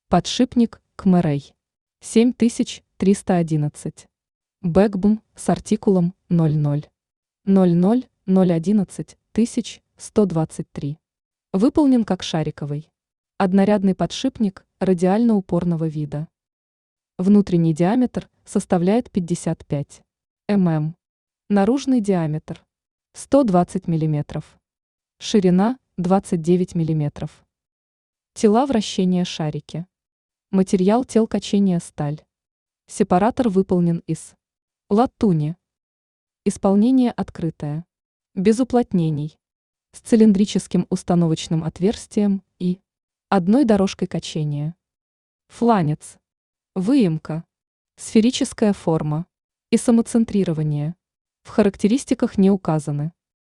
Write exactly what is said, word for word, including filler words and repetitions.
Подшипник Кмерей семь тысяч триста одиннадцать. Бэкбум с артикулом ноль ноль ноль ноль ноль одиннадцать тысяч сто двадцать три. Выполнен как шариковый. Однорядный подшипник радиально-упорного вида. Внутренний диаметр составляет пятьдесят пять миллиметров. Наружный диаметр сто двадцать миллиметров. Ширина двадцать девять миллиметров. Тела вращения шарики. Материал тел качения сталь. Сепаратор выполнен из латуни. Исполнение открытое. Без уплотнений. С цилиндрическим установочным отверстием и одной дорожкой качения. Фланец. Выемка. Сферическая форма. И самоцентрирование. В характеристиках не указаны.